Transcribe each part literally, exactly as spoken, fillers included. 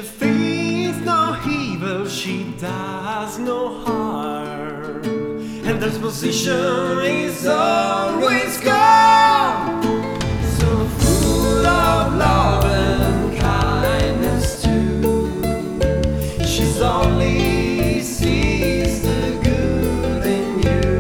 thinks no evil, she does no harm, and this position is always gone. So full of love and kindness too, she's only sees the good in you.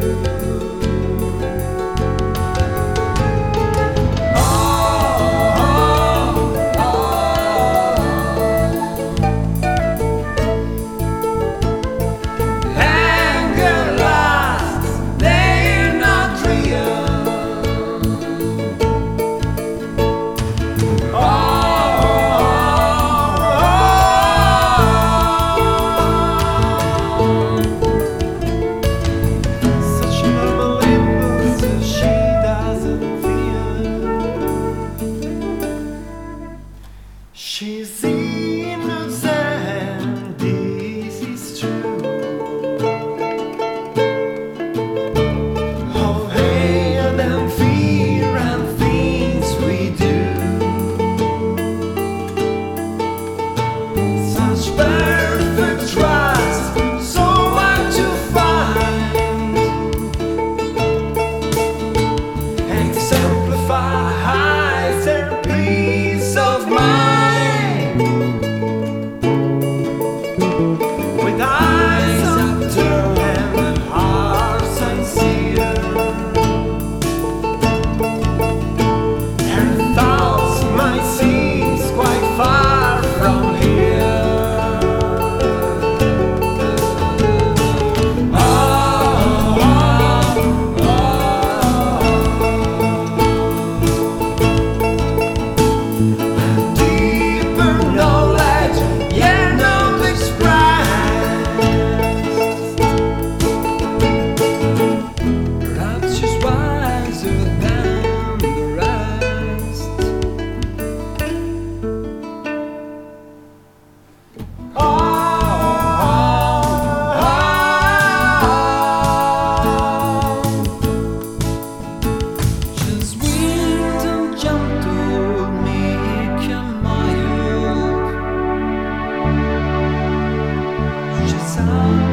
She's innocent, this is true. Of hate and fear and things we do, such perfect trust, so hard to find, exemplifies her peace of mind. Some